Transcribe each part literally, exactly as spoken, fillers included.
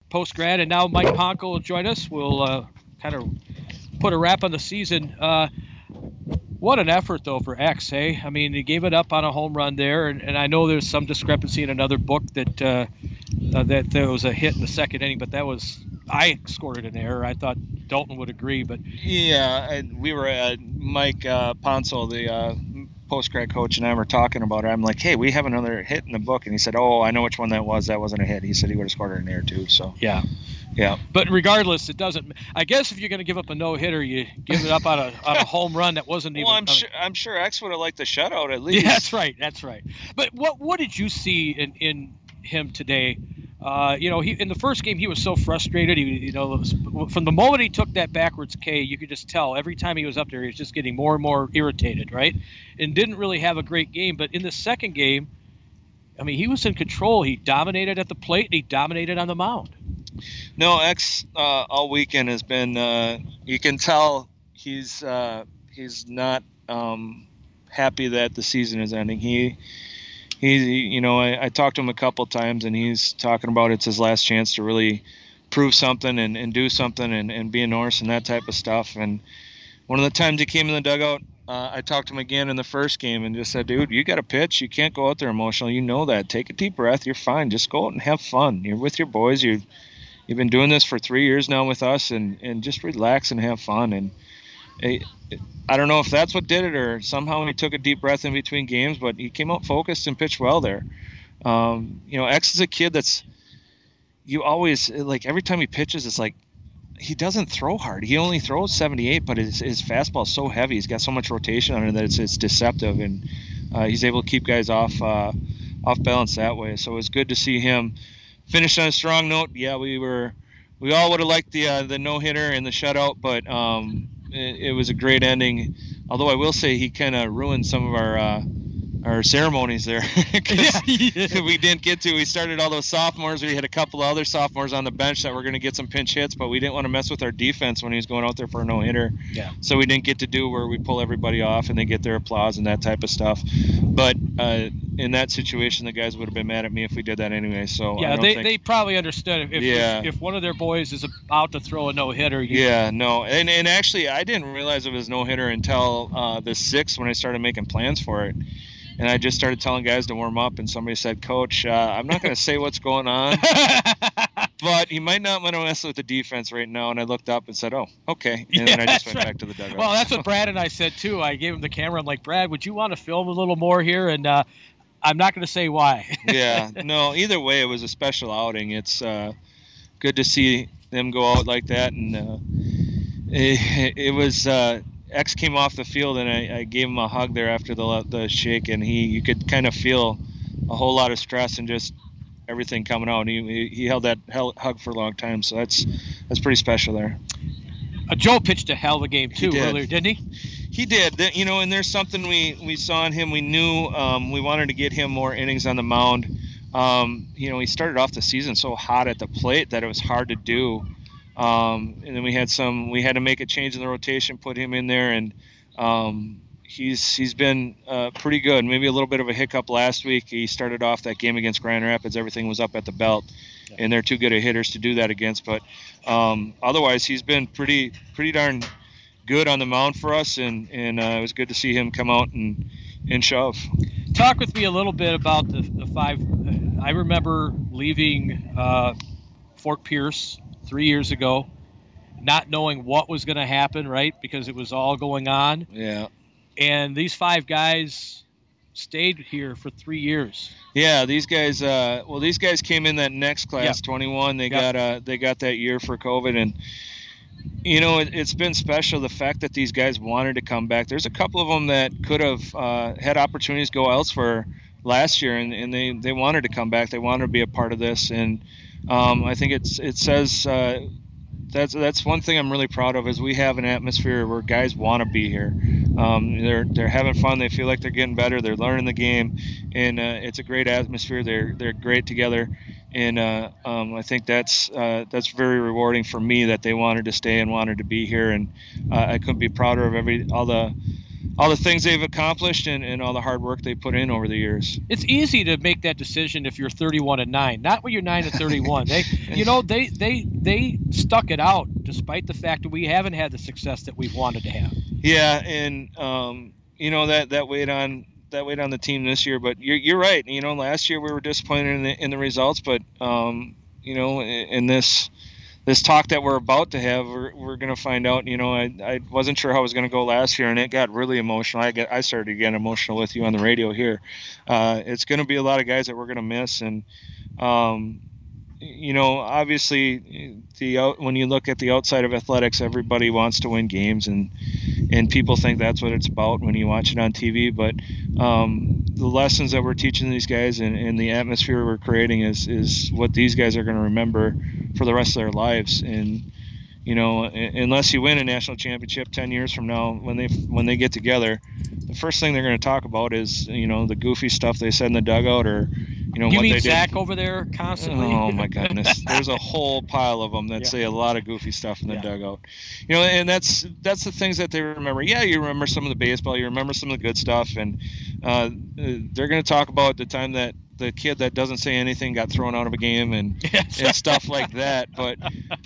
post grad, and now Mike Ponko will join us. We'll uh, kind of put a wrap on the season. Uh, what an effort, though, for X, hey? I mean, he gave it up on a home run there, and, and I know there's some discrepancy in another book that uh, uh, that there was a hit in the second inning, but that was I scored an error. I thought Dalton would agree, but yeah, and we were at Mike uh, Ponsel, the uh, post grad coach, and I were talking about it. I'm like, hey, we have another hit in the book, and he said, oh, I know which one that was. That wasn't a hit. He said he would have scored an error too. So yeah. Yeah. But regardless, it doesn't. I guess if you're going to give up a no hitter, you give it up on a on a home run that wasn't well, even. I'm sure I'm sure X would have liked the shutout at least. Yeah, that's right. That's right. But what what did you see in, in him today? Uh, you know, he in the first game he was so frustrated. He, you know, from the moment he took that backwards K, you could just tell every time he was up there, he was just getting more and more irritated, right? And didn't really have a great game. But in the second game, I mean, he was in control. He dominated at the plate and he dominated on the mound. No, X uh, all weekend has been. Uh, you can tell he's uh, he's not um, happy that the season is ending. He he, you know, I, I talked to him a couple times, and he's talking about it's his last chance to really prove something and, and do something and, and be a Norse and that type of stuff. And one of the times he came in the dugout, uh, I talked to him again in the first game and just said, dude, you got to pitch. You can't go out there emotional. You know that. Take a deep breath. You're fine. Just go out and have fun. You're with your boys. You've You've been doing this for three years now with us, and, and just relax and have fun. And I, I don't know if that's what did it or somehow he took a deep breath in between games, but he came out focused and pitched well there. Um, you know, X is a kid that's you always like every time he pitches, it's like he doesn't throw hard. He only throws seventy-eight, but his, his fastball is so heavy. He's got so much rotation on it that it's, it's deceptive, and uh, he's able to keep guys off uh, off balance that way. So it was good to see him finished on a strong note. Yeah, we were, we all would have liked the uh, the no hitter and the shutout, but um, it, it was a great ending. Although I will say he kind of ruined some of our uh, our ceremonies there because yeah. we didn't get to. We started all those sophomores. We had a couple of other sophomores on the bench that were going to get some pinch hits, but we didn't want to mess with our defense when he was going out there for a no hitter. Yeah. So we didn't get to do where we pull everybody off and they get their applause and that type of stuff. But uh, in that situation, the guys would have been mad at me if we did that anyway. So yeah, I don't they, think... they probably understood if yeah. if, if one of their boys is about to throw a no hitter. Yeah, no, and and actually I didn't realize it was no hitter until uh, the sixth when I started making plans for it. And I just started telling guys to warm up, and somebody said, Coach, uh, I'm not going to say what's going on, but he might not want to mess with the defense right now. And I looked up and said, oh, okay. And yeah, then I just went right. back to the dugout. Well, that's what Brad and I said, too. I gave him the camera. I'm like, Brad, would you want to film a little more here? And uh, I'm not going to say why. yeah, no, either way, it was a special outing. It's uh, good to see them go out like that. And uh, it, it was uh, – X came off the field, and I, I gave him a hug there after the the shake, and he you could kind of feel a whole lot of stress and just everything coming out. And he he held that hug for a long time, so that's that's pretty special there. Uh, Joe pitched a hell of a game too did. earlier, didn't he? He did. You know, and there's something we we saw in him. We knew um, we wanted to get him more innings on the mound. Um, you know, he started off the season so hot at the plate that it was hard to do. Um, and then we had some, we had to make a change in the rotation, put him in there, and um, he's he's been uh, pretty good. Maybe a little bit of a hiccup last week. He started off that game against Grand Rapids, everything was up at the belt, yeah. and they're too good of hitters to do that against. But um, otherwise, he's been pretty pretty darn good on the mound for us, and and uh, it was good to see him come out and and shove. Talk with me a little bit about the the five. I remember leaving uh, Fort Pierce three years ago, not knowing what was going to happen, right? Because it was all going on. Yeah. And these five guys stayed here for three years. Yeah, these guys. Uh, well, these guys came in that next class, yep. twenty-one. They yep. got uh, they got that year for COVID, and you know it, it's been special. The fact that these guys wanted to come back. There's a couple of them that could have uh, had opportunities to go elsewhere last year, and, and they they wanted to come back. They wanted to be a part of this, and Um, I think it's it says uh, that's that's one thing I'm really proud of is we have an atmosphere where guys want to be here. Um, they're they're having fun. They feel like they're getting better. They're learning the game, and uh, it's a great atmosphere. They're they're great together, and uh, um, I think that's uh, that's very rewarding for me that they wanted to stay and wanted to be here. And uh, I couldn't be prouder of every all the all the things they've accomplished and, and all the hard work they put in over the years. It's easy to make that decision if you're thirty-one and nine, not when you're nine and thirty-one. They, you know, they they they stuck it out despite the fact that we haven't had the success that we've wanted to have. Yeah, and um, you know that that weighed on that weighed on the team this year. But you're you're right. You know, last year we were disappointed in the in the results, but um, you know, in, in this. This talk that we're about to have, we're, we're going to find out. You know, I, I wasn't sure how it was going to go last year, and it got really emotional. I get I started to get emotional with you on the radio here. Uh, it's going to be a lot of guys that we're going to miss, and um, you know, obviously, the out, when you look at the outside of athletics, everybody wants to win games, and and people think that's what it's about when you watch it on T V. But um, the lessons that we're teaching these guys and, and the atmosphere we're creating is is what these guys are going to remember for the rest of their lives. And you know, unless you win a national championship ten years from now, when they when they get together, the first thing they're going to talk about is, you know, the goofy stuff they said in the dugout, or you know, you what mean they Zach did. over there constantly? Oh my goodness, there's a whole pile of them that yeah. say a lot of goofy stuff in the yeah. dugout. You know, and that's that's the things that they remember. Yeah, you remember some of the baseball, you remember some of the good stuff, and uh, they're going to talk about the time that the kid that doesn't say anything got thrown out of a game and, yes. and stuff like that. But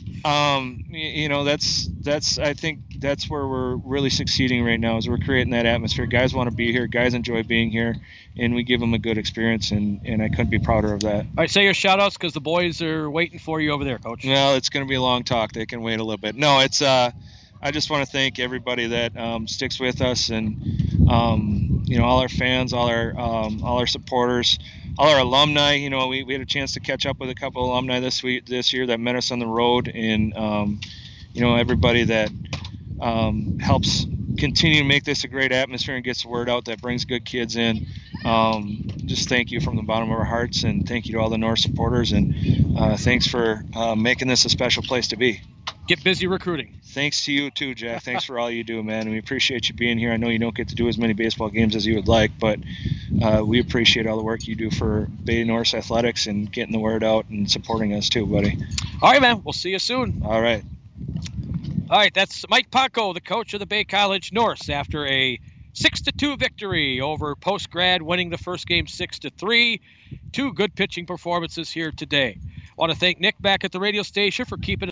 um, you know, that's that's I think that's where we're really succeeding right now, is we're creating that atmosphere. Guys want to be here, guys enjoy being here, and we give them a good experience, and, and I couldn't be prouder of that. All right, say your shout outs, because the boys are waiting for you over there, Coach. Well, it's going to be a long talk. They can wait a little bit. No, it's uh, I just want to thank everybody that um, sticks with us, and um, you know, all our fans, all our um, all our supporters, all our alumni. You know, we, we had a chance to catch up with a couple alumni this week, this year that met us on the road, and um, you know, everybody that um, helps continue to make this a great atmosphere and gets the word out, that brings good kids in. Um, just thank you from the bottom of our hearts, and thank you to all the North supporters, and uh, thanks for uh, making this a special place to be. Get busy recruiting. Thanks to you too, Jack. Thanks for all you do, man. And we appreciate you being here. I know you don't get to do as many baseball games as you would like, but uh, we appreciate all the work you do for Bay North Athletics and getting the word out and supporting us too, buddy. All right, man. We'll see you soon. All right. All right, that's Mike Ponko, the coach of the Bay College Norse, after a six to two victory over Post Grad, winning the first game six to three. Two good pitching performances here today. I want to thank Nick back at the radio station for keeping